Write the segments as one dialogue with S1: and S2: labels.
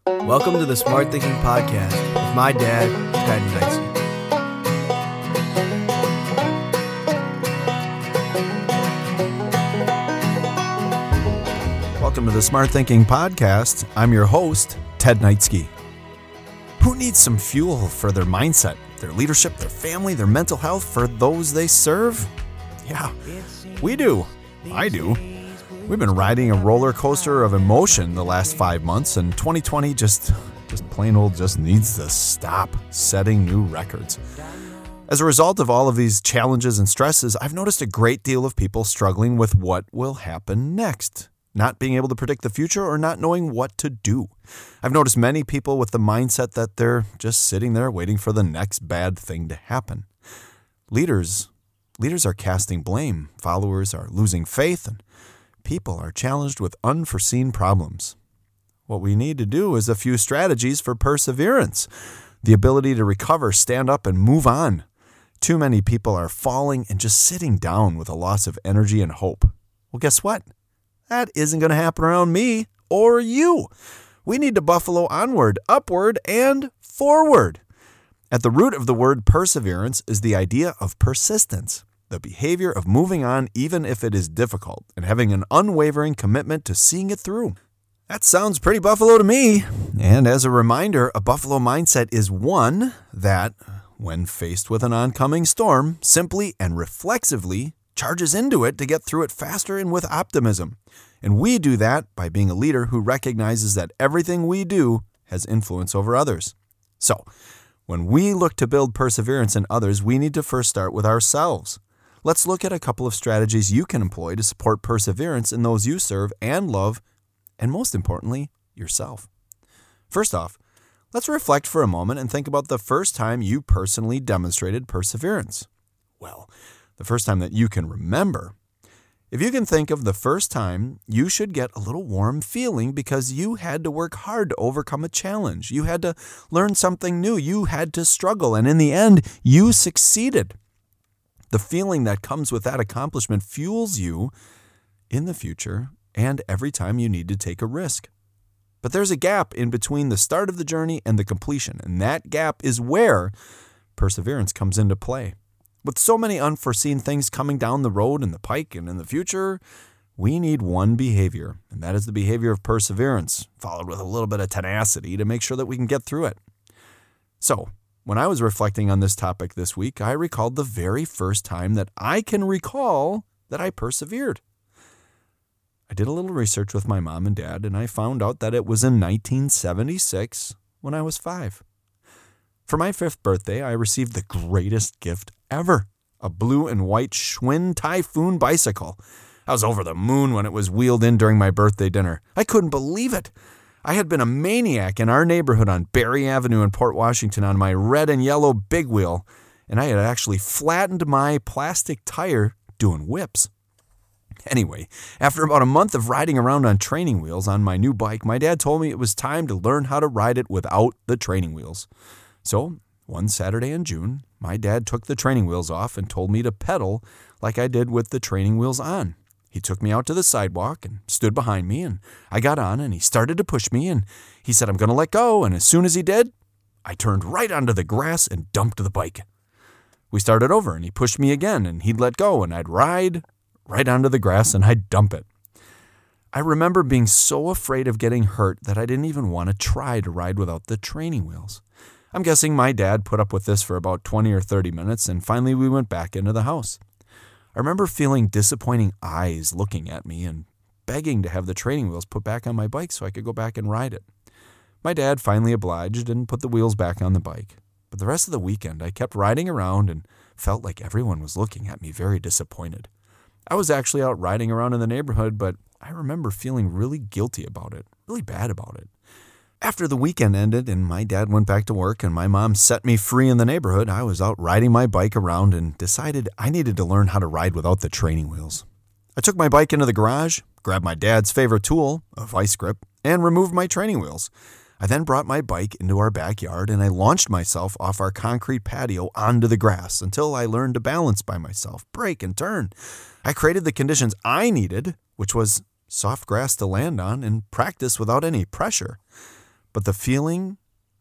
S1: Welcome to the Smart Thinking Podcast with my dad, Ted Knightsey.
S2: Welcome to the Smart Thinking Podcast. I'm your host, Ted Knightsey. Who needs some fuel for their mindset, their leadership, their family, their mental health for those they serve? Yeah, we do. I do. We've been riding a roller coaster of emotion the last 5 months, and 2020 just plain old just needs to stop setting new records. As a result of all of these challenges and stresses, I've noticed a great deal of people struggling with what will happen next, not being able to predict the future or not knowing what to do. I've noticed many people with the mindset that they're just sitting there waiting for the next bad thing to happen. Leaders are casting blame, followers are losing faith, and people are challenged with unforeseen problems. What we need to do is a few strategies for perseverance, the ability to recover, stand up, and move on. Too many people are falling and just sitting down with a loss of energy and hope. Well, guess what? That isn't going to happen around me or you. We need to buffalo onward, upward, and forward. At the root of the word perseverance is the idea of persistence, the behavior of moving on even if it is difficult, and having an unwavering commitment to seeing it through. That sounds pretty buffalo to me. And as a reminder, a buffalo mindset is one that, when faced with an oncoming storm, simply and reflexively charges into it to get through it faster and with optimism. And we do that by being a leader who recognizes that everything we do has influence over others. So, when we look to build perseverance in others, we need to first start with ourselves. Let's look at a couple of strategies you can employ to support perseverance in those you serve and love, and most importantly, yourself. First off, let's reflect for a moment and think about the first time you personally demonstrated perseverance. Well, the first time that you can remember. If you can think of the first time, you should get a little warm feeling because you had to work hard to overcome a challenge. You had to learn something new. You had to struggle, and in the end, you succeeded. The feeling that comes with that accomplishment fuels you in the future and every time you need to take a risk. But there's a gap in between the start of the journey and the completion, and that gap is where perseverance comes into play. With so many unforeseen things coming down the road in the pike and in the future, we need one behavior, and that is the behavior of perseverance, followed with a little bit of tenacity to make sure that we can get through it. So, when I was reflecting on this topic this week, I recalled the very first time that I can recall that I persevered. I did a little research with my mom and dad, and I found out that it was in 1976 when I was 5. For my 5th birthday, I received the greatest gift ever, a blue and white Schwinn Typhoon bicycle. I was over the moon when it was wheeled in during my birthday dinner. I couldn't believe it. I had been a maniac in our neighborhood on Berry Avenue in Port Washington on my red and yellow big wheel, and I had actually flattened my plastic tire doing whips. Anyway, after about a month of riding around on training wheels on my new bike, my dad told me it was time to learn how to ride it without the training wheels. So, one Saturday in June, my dad took the training wheels off and told me to pedal like I did with the training wheels on. He took me out to the sidewalk and stood behind me, and I got on, and he started to push me, and he said, "I'm going to let go," and as soon as he did, I turned right onto the grass and dumped the bike. We started over, and he pushed me again, and he'd let go, and I'd ride right onto the grass, and I'd dump it. I remember being so afraid of getting hurt that I didn't even want to try to ride without the training wheels. I'm guessing my dad put up with this for about 20 or 30 minutes, and finally we went back into the house. I remember feeling disappointing eyes looking at me and begging to have the training wheels put back on my bike so I could go back and ride it. My dad finally obliged and put the wheels back on the bike. But the rest of the weekend, I kept riding around and felt like everyone was looking at me very disappointed. I was actually out riding around in the neighborhood, but I remember feeling really guilty about it, really bad about it. After the weekend ended and my dad went back to work and my mom set me free in the neighborhood, I was out riding my bike around and decided I needed to learn how to ride without the training wheels. I took my bike into the garage, grabbed my dad's favorite tool, a vice grip, and removed my training wheels. I then brought my bike into our backyard and I launched myself off our concrete patio onto the grass until I learned to balance by myself, brake, and turn. I created the conditions I needed, which was soft grass to land on and practice without any pressure. But the feeling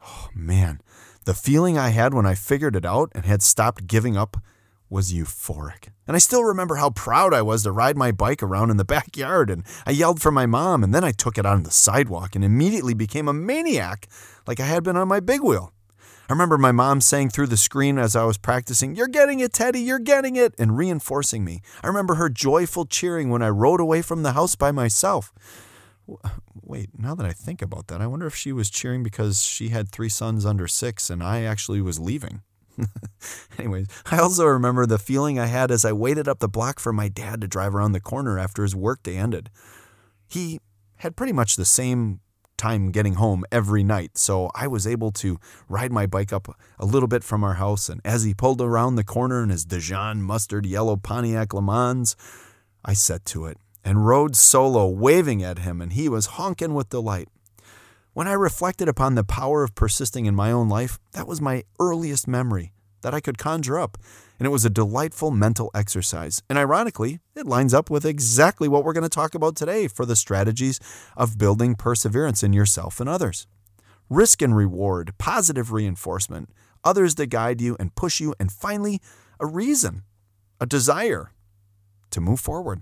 S2: I had when I figured it out and had stopped giving up was euphoric. And I still remember how proud I was to ride my bike around in the backyard, and I yelled for my mom, and then I took it on the sidewalk and immediately became a maniac like I had been on my big wheel. I remember my mom saying through the screen as I was practicing, "You're getting it, Teddy, you're getting it," and reinforcing me. I remember her joyful cheering when I rode away from the house by myself. Wait, now that I think about that, I wonder if she was cheering because she had 3 sons under 6 and I actually was leaving. Anyways, I also remember the feeling I had as I waited up the block for my dad to drive around the corner after his workday ended. He had pretty much the same time getting home every night, so I was able to ride my bike up a little bit from our house, and as he pulled around the corner in his Dijon mustard yellow Pontiac Le Mans, I set to it and rode solo, waving at him, and he was honking with delight. When I reflected upon the power of persisting in my own life, that was my earliest memory that I could conjure up, and it was a delightful mental exercise. And ironically, it lines up with exactly what we're going to talk about today for the strategies of building perseverance in yourself and others. Risk and reward, positive reinforcement, others that guide you and push you, and finally, a reason, a desire to move forward.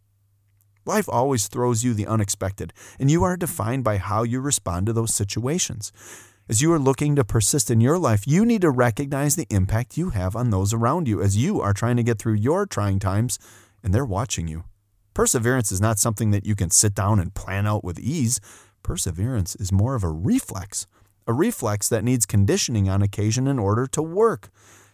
S2: Life always throws you the unexpected, and you are defined by how you respond to those situations. As you are looking to persist in your life, you need to recognize the impact you have on those around you as you are trying to get through your trying times, and they're watching you. Perseverance is not something that you can sit down and plan out with ease. Perseverance is more of a reflex that needs conditioning on occasion in order to work.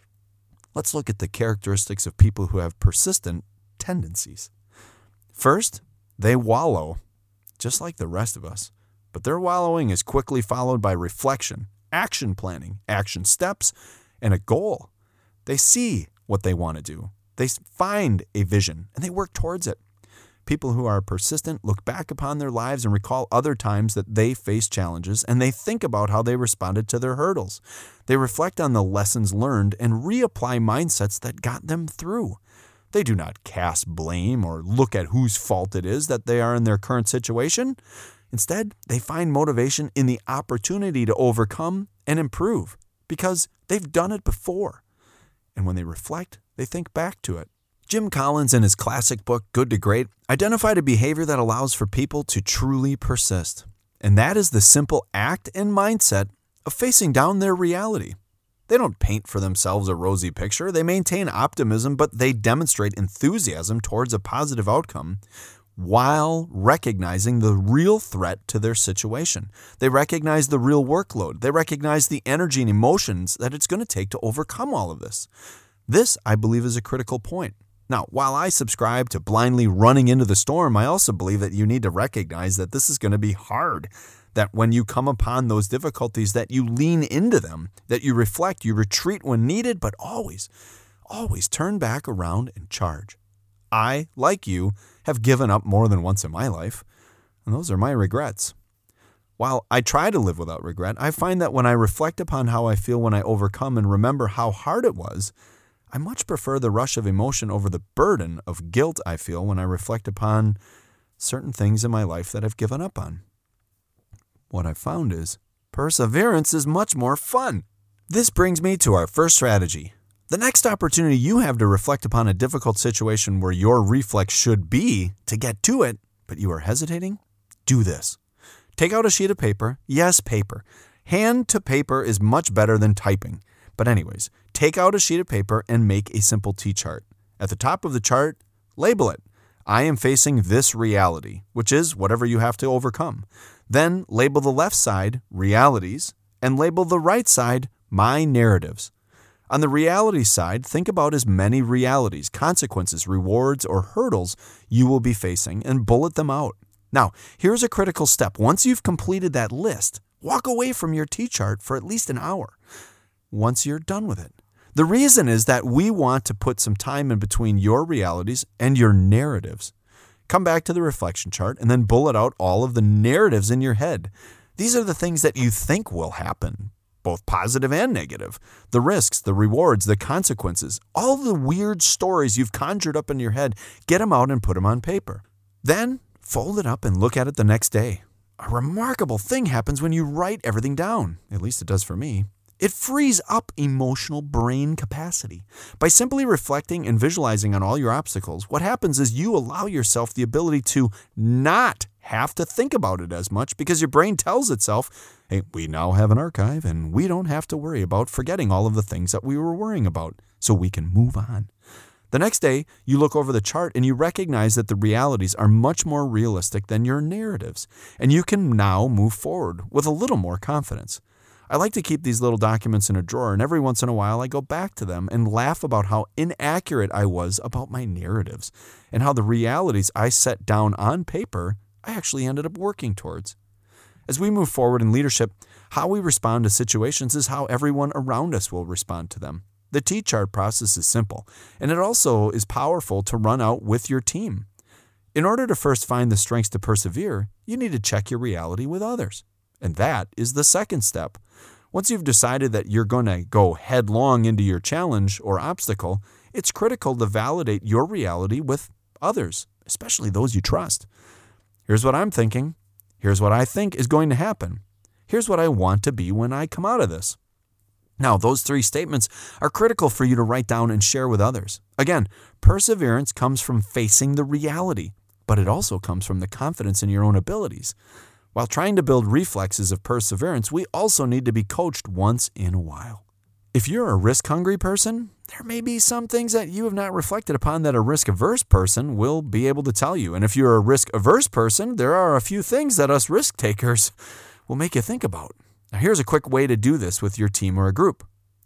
S2: Let's look at the characteristics of people who have persistent tendencies. First, they wallow, just like the rest of us. But their wallowing is quickly followed by reflection, action planning, action steps, and a goal. They see what they want to do. They find a vision, and they work towards it. People who are persistent look back upon their lives and recall other times that they faced challenges, and they think about how they responded to their hurdles. They reflect on the lessons learned and reapply mindsets that got them through. They do not cast blame or look at whose fault it is that they are in their current situation. Instead, they find motivation in the opportunity to overcome and improve because they've done it before. And when they reflect, they think back to it. Jim Collins, in his classic book, Good to Great, identified a behavior that allows for people to truly persist. And that is the simple act and mindset of facing down their reality. They don't paint for themselves a rosy picture. They maintain optimism, but they demonstrate enthusiasm towards a positive outcome while recognizing the real threat to their situation. They recognize the real workload. They recognize the energy and emotions that it's going to take to overcome all of this. This, I believe, is a critical point. Now, while I subscribe to blindly running into the storm, I also believe that you need to recognize that this is going to be hard. That when you come upon those difficulties, that you lean into them, that you reflect, you retreat when needed, but always turn back around and charge. I, like you, have given up more than once in my life, and those are my regrets. While I try to live without regret, I find that when I reflect upon how I feel when I overcome and remember how hard it was, I much prefer the rush of emotion over the burden of guilt I feel when I reflect upon certain things in my life that I've given up on. What I've found is perseverance is much more fun. This brings me to our first strategy. The next opportunity you have to reflect upon a difficult situation where your reflex should be to get to it, but you are hesitating, do this. Take out a sheet of paper. Yes, paper. Hand to paper is much better than typing. But anyways, take out a sheet of paper and make a simple T-chart. At the top of the chart, label it. I am facing this reality, which is whatever you have to overcome. Then label the left side, realities, and label the right side, my narratives. On the reality side, think about as many realities, consequences, rewards, or hurdles you will be facing and bullet them out. Now, here's a critical step. Once you've completed that list, walk away from your T-chart for at least an hour once you're done with it. The reason is that we want to put some time in between your realities and your narratives. Come back to the reflection chart and then bullet out all of the narratives in your head. These are the things that you think will happen, both positive and negative. The risks, the rewards, the consequences, all the weird stories you've conjured up in your head, get them out and put them on paper. Then fold it up and look at it the next day. A remarkable thing happens when you write everything down. At least it does for me. It frees up emotional brain capacity. By simply reflecting and visualizing on all your obstacles, what happens is you allow yourself the ability to not have to think about it as much because your brain tells itself, hey, we now have an archive and we don't have to worry about forgetting all of the things that we were worrying about, so we can move on. The next day, you look over the chart and you recognize that the realities are much more realistic than your narratives, and you can now move forward with a little more confidence. I like to keep these little documents in a drawer, and every once in a while I go back to them and laugh about how inaccurate I was about my narratives and how the realities I set down on paper I actually ended up working towards. As we move forward in leadership, how we respond to situations is how everyone around us will respond to them. The T-chart process is simple, and it also is powerful to run out with your team. In order to first find the strengths to persevere, you need to check your reality with others. And that is the second step. Once you've decided that you're going to go headlong into your challenge or obstacle, it's critical to validate your reality with others, especially those you trust. Here's what I'm thinking. Here's what I think is going to happen. Here's what I want to be when I come out of this. Now, those 3 statements are critical for you to write down and share with others. Again, perseverance comes from facing the reality, but it also comes from the confidence in your own abilities. While trying to build reflexes of perseverance, we also need to be coached once in a while. If you're a risk-hungry person, there may be some things that you have not reflected upon that a risk-averse person will be able to tell you. And if you're a risk-averse person, there are a few things that us risk-takers will make you think about. Now, here's a quick way to do this with your team or a group.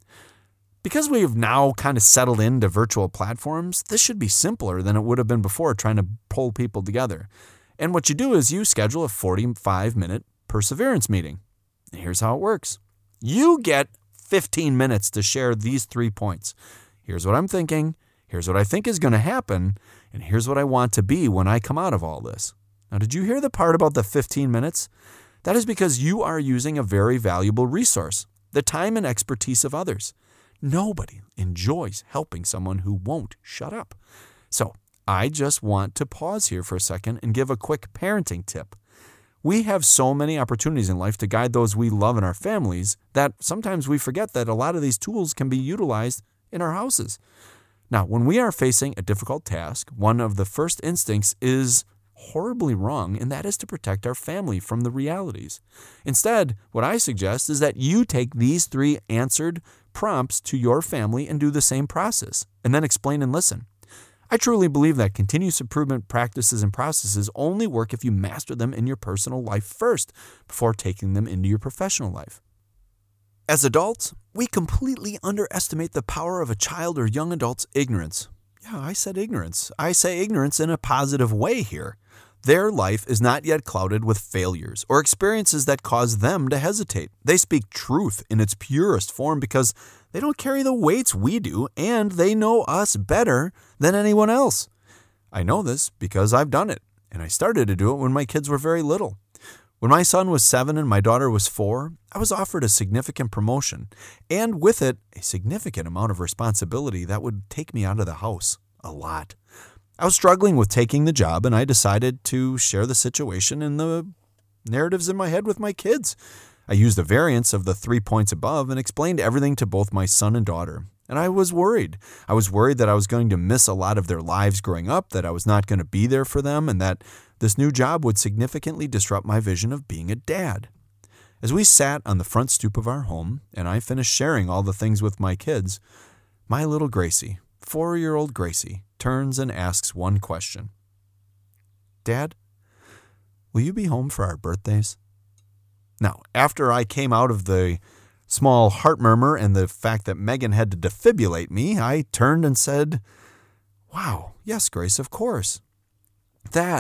S2: Because we've now kind of settled into virtual platforms, this should be simpler than it would have been before trying to pull people together. And what you do is you schedule a 45-minute perseverance meeting. And here's how it works. You get 15 minutes to share these 3 points. Here's what I'm thinking. Here's what I think is going to happen. And here's what I want to be when I come out of all this. Now, did you hear the part about the 15 minutes? That is because you are using a very valuable resource, the time and expertise of others. Nobody enjoys helping someone who won't shut up. So, I just want to pause here for a second and give a quick parenting tip. We have so many opportunities in life to guide those we love in our families that sometimes we forget that a lot of these tools can be utilized in our houses. Now, when we are facing a difficult task, one of the first instincts is horribly wrong, and that is to protect our family from the realities. Instead, what I suggest is that you take these 3 answered prompts to your family and do the same process, and then explain and listen. I truly believe that continuous improvement practices and processes only work if you master them in your personal life first before taking them into your professional life. As adults, we completely underestimate the power of a child or young adult's ignorance. Yeah, I said ignorance. I say ignorance in a positive way here. Their life is not yet clouded with failures or experiences that cause them to hesitate. They speak truth in its purest form because they don't carry the weights we do, and they know us better than anyone else. I know this because I've done it, and I started to do it when my kids were very little. When my son was 7 and my daughter was 4, I was offered a significant promotion, and with it, a significant amount of responsibility that would take me out of the house a lot. I was struggling with taking the job, and I decided to share the situation and the narratives in my head with my kids. I used a variance of the 3 points above and explained everything to both my son and daughter. And I was worried. I was worried that I was going to miss a lot of their lives growing up, that I was not going to be there for them, and that this new job would significantly disrupt my vision of being a dad. As we sat on the front stoop of our home, and I finished sharing all the things with my kids, my little Gracie, 4-year-old Gracie, turns and asks one question. Dad, will you be home for our birthdays? Now, after I came out of the small heart murmur and the fact that Megan had to defibrillate me, I turned and said, wow, yes, Grace, of course. That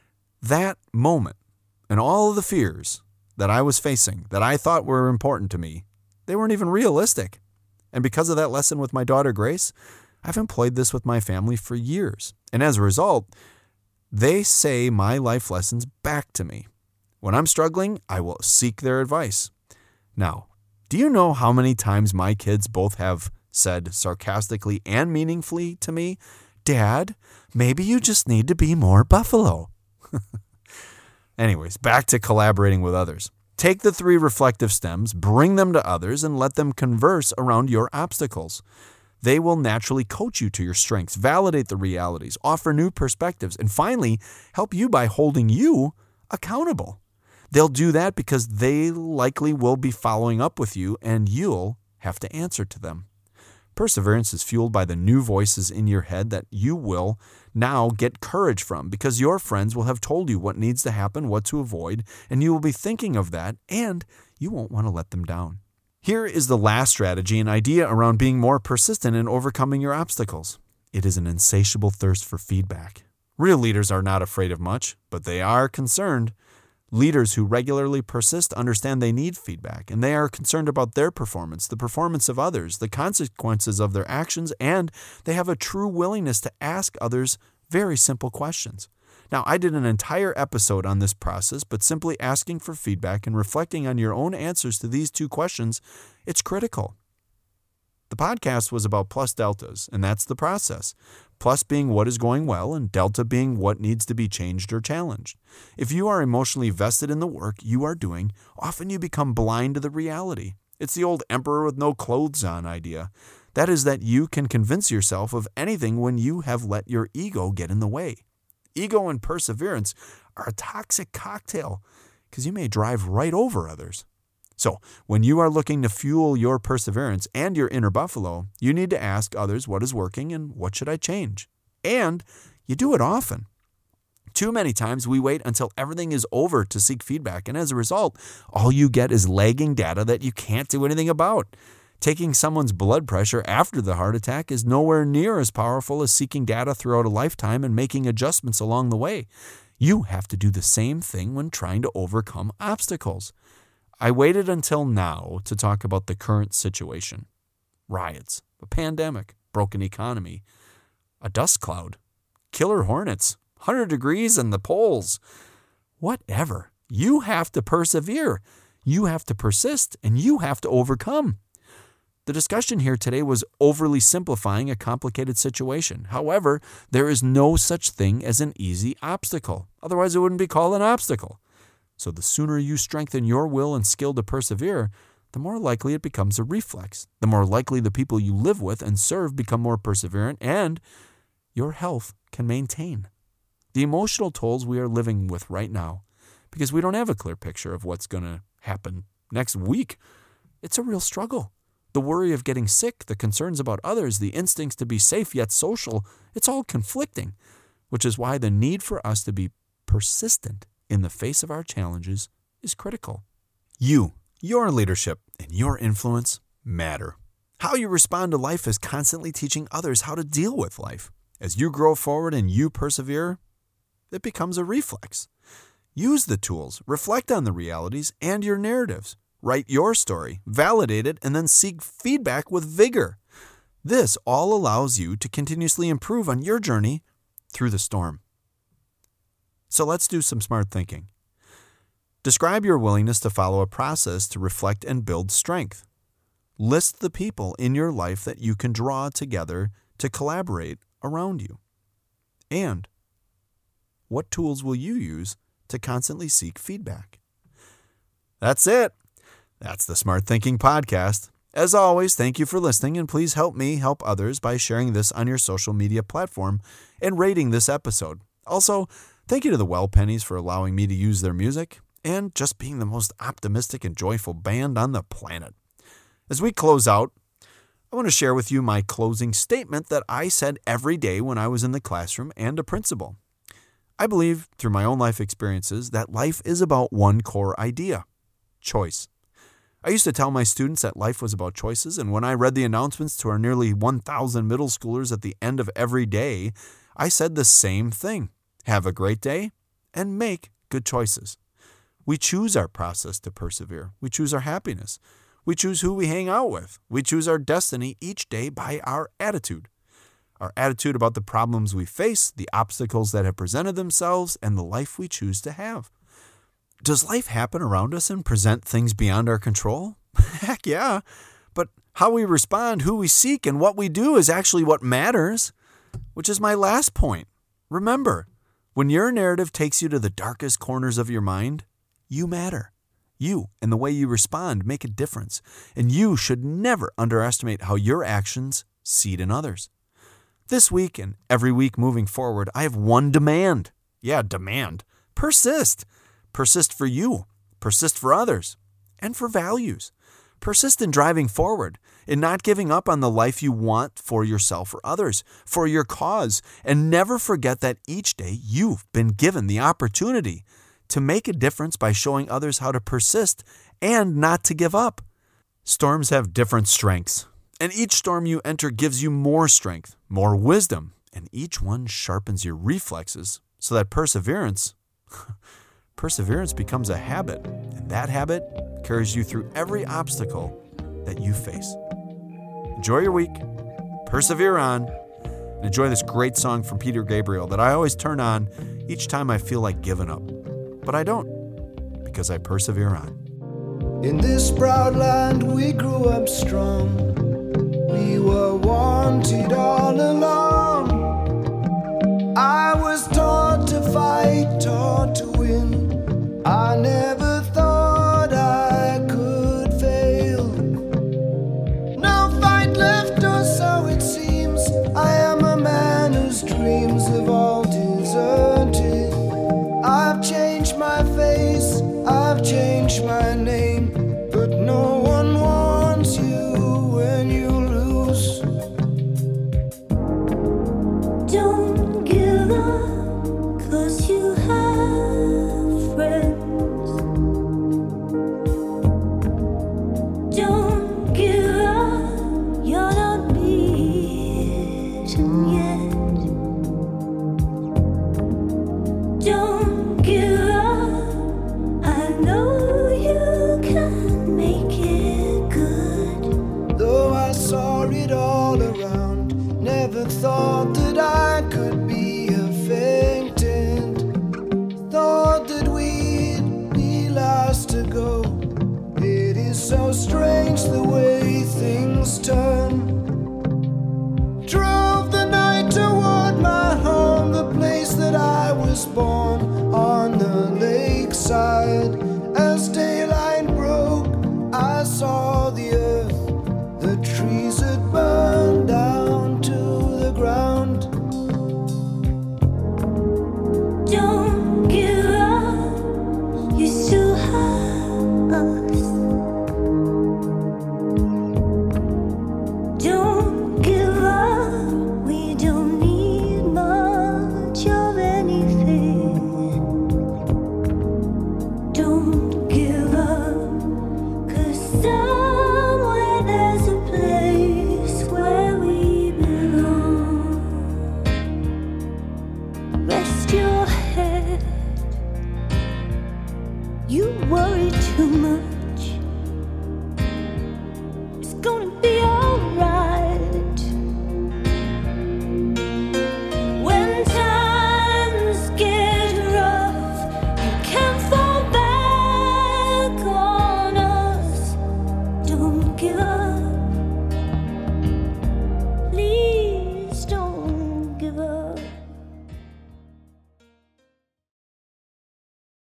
S2: moment and all of the fears that I was facing, that I thought were important to me, they weren't even realistic. And because of that lesson with my daughter, Grace, I've employed this with my family for years. And as a result, they say my life lessons back to me. When I'm struggling, I will seek their advice. Now, do you know how many times my kids both have said sarcastically and meaningfully to me, Dad, maybe you just need to be more Buffalo? Anyways, back to collaborating with others. Take the 3 reflective stems, bring them to others, and let them converse around your obstacles. They will naturally coach you to your strengths, validate the realities, offer new perspectives, and finally, help you by holding you accountable. They'll do that because they likely will be following up with you, and you'll have to answer to them. Perseverance is fueled by the new voices in your head that you will now get courage from because your friends will have told you what needs to happen, what to avoid, and you will be thinking of that, and you won't want to let them down. Here is the last strategy and idea around being more persistent in overcoming your obstacles. It is an insatiable thirst for feedback. Real leaders are not afraid of much, but they are concerned. Leaders who regularly persist understand they need feedback, and they are concerned about their performance, the performance of others, the consequences of their actions, and they have a true willingness to ask others very simple questions. Now, I did an entire episode on this process, but simply asking for feedback and reflecting on your own answers to these 2 questions, it's critical. The podcast was about plus deltas, and that's the process. Plus being what is going well, and delta being what needs to be changed or challenged. If you are emotionally vested in the work you are doing, often you become blind to the reality. It's the old emperor with no clothes on idea. That is that you can convince yourself of anything when you have let your ego get in the way. Ego and perseverance are a toxic cocktail because you may drive right over others. So when you are looking to fuel your perseverance and your inner buffalo, you need to ask others what is working and what should I change. And you do it often. Too many times we wait until everything is over to seek feedback, and as a result, all you get is lagging data that you can't do anything about. Taking someone's blood pressure after the heart attack is nowhere near as powerful as seeking data throughout a lifetime and making adjustments along the way. You have to do the same thing when trying to overcome obstacles. I waited until now to talk about the current situation. Riots, a pandemic, broken economy, a dust cloud, killer hornets, 100 degrees in the poles. Whatever. You have to persevere. You have to persist, and you have to overcome. The discussion here today was overly simplifying a complicated situation. However, there is no such thing as an easy obstacle. Otherwise, it wouldn't be called an obstacle. So the sooner you strengthen your will and skill to persevere, the more likely it becomes a reflex. The more likely the people you live with and serve become more perseverant, and your health can maintain. The emotional tolls we are living with right now, because we don't have a clear picture of what's going to happen next week, it's a real struggle. The worry of getting sick, the concerns about others, the instincts to be safe yet social, it's all conflicting, which is why the need for us to be persistent in the face of our challenges is critical. You, your leadership, and your influence matter. How you respond to life is constantly teaching others how to deal with life. As you grow forward and you persevere, it becomes a reflex. Use the tools, reflect on the realities and your narratives. Write your story, validate it, and then seek feedback with vigor. This all allows you to continuously improve on your journey through the storm. So let's do some smart thinking. Describe your willingness to follow a process to reflect and build strength. List the people in your life that you can draw together to collaborate around you. And what tools will you use to constantly seek feedback? That's it. That's the Smart Thinking Podcast. As always, thank you for listening, and please help me help others by sharing this on your social media platform and rating this episode. Also, thank you to the Well Pennies for allowing me to use their music and just being the most optimistic and joyful band on the planet. As we close out, I want to share with you my closing statement that I said every day when I was in the classroom and a principal. I believe, through my own life experiences, that life is about one core idea: choice. I used to tell my students that life was about choices, and when I read the announcements to our nearly 1,000 middle schoolers at the end of every day, I said the same thing. Have a great day and make good choices. We choose our process to persevere. We choose our happiness. We choose who we hang out with. We choose our destiny each day by our attitude. Our attitude about the problems we face, the obstacles that have presented themselves, and the life we choose to have. Does life happen around us and present things beyond our control? Heck yeah. But how we respond, who we seek, and what we do is actually what matters, which is my last point. Remember, When your narrative takes you to the darkest corners of your mind, you matter. You and the way you respond make a difference, and you should never underestimate how your actions seed in others. This week and every week moving forward, I have one demand. Yeah, demand. Persist. Persist for you. Persist for others. And for values. Persist in driving forward, in not giving up on the life you want for yourself or others, for your cause, and never forget that each day you've been given the opportunity to make a difference by showing others how to persist and not to give up. Storms have different strengths, and each storm you enter gives you more strength, more wisdom, and each one sharpens your reflexes so that perseverance becomes a habit, and that habit carries you through every obstacle that you face. Enjoy your week, persevere on, and enjoy this great song from Peter Gabriel that I always turn on each time I feel like giving up. But I don't, because I persevere on.
S3: In this proud land we grew up strong. We were wanted all along. I was taught to fight, taught to win. I never thought I could fail. No fight left, or so it seems. I am a man whose dreams have all deserted. I've changed my face, I've changed my name, but no one wants you when you lose.
S4: Don't give up, 'cause you have friends. Don't give up, you're not beaten yet. Don't give up, I know you can make it good.
S3: Though I saw it all around, never thought that I could be a faintant. Thought that we'd be last to go. It is so strange the way things turn.